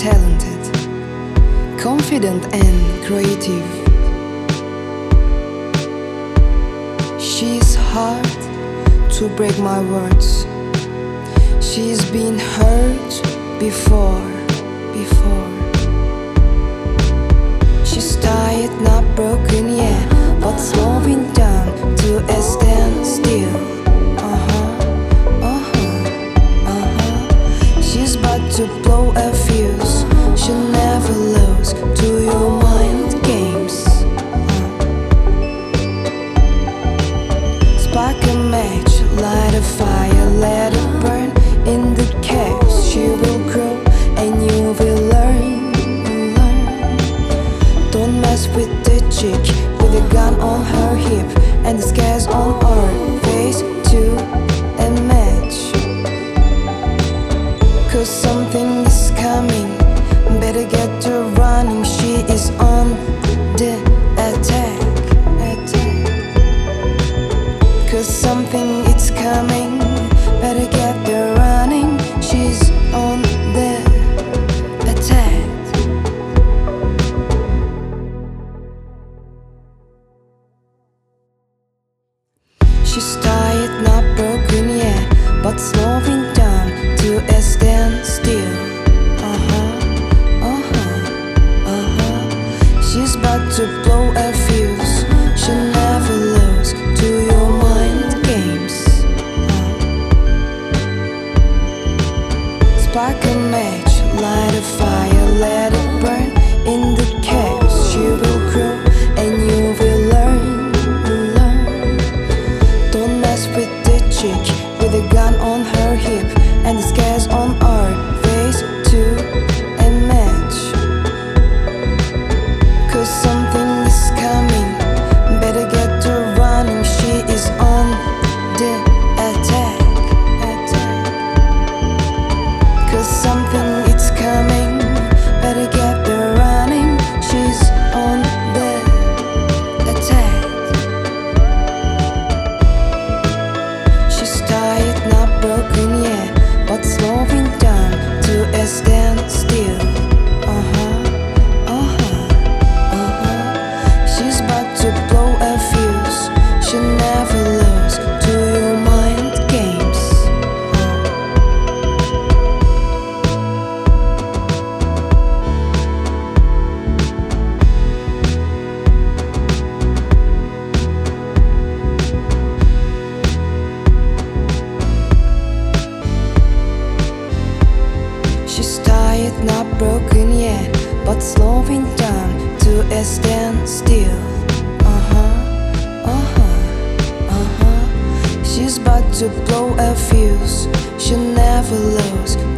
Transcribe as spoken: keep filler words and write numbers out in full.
talented, confident and creative. She's hard to break my words. She's been hurt before, before. She's tired, not broken yet, but slowing down to a standstill. Uh-huh, uh-huh, uh-huh. She's about to blow a fuse. She'll never lose to your mind games. Spark a match, light a fire, let it burn in the chaos. She will grow and you will learn, learn. Don't mess with the chick with a gun on her hip and the scars on her face to a match. Cause something is coming, better get her running. She is on the attack, attack. Cause something is coming, better get her running. She's on the attack. She's tired, not broken yet, but slowing down to a standstill. Uh-huh, uh-huh, uh-huh. She's about to blow a fuse. She'll never lose to your mind games. Spark a match, light a fire, let it burn in the chaos. She will grow and you will learn, learn. Don't mess with the chick with a gun on her hip and the scars on her face to a match. Cause something is coming, better get her running. She is on the attack, attack. Cause something is coming, better get her running. She's on the attack. She's tired, not broken yet, but slowing down to a standstill. Uh-huh, uh-huh, uh-huh. She's about to blow a fuse. She'll never lose to your mind games. She's tired, not broken yet, but slowing down to a standstill. Uh-huh, uh-huh, uh-huh. She's about to blow a fuse. She'll never lose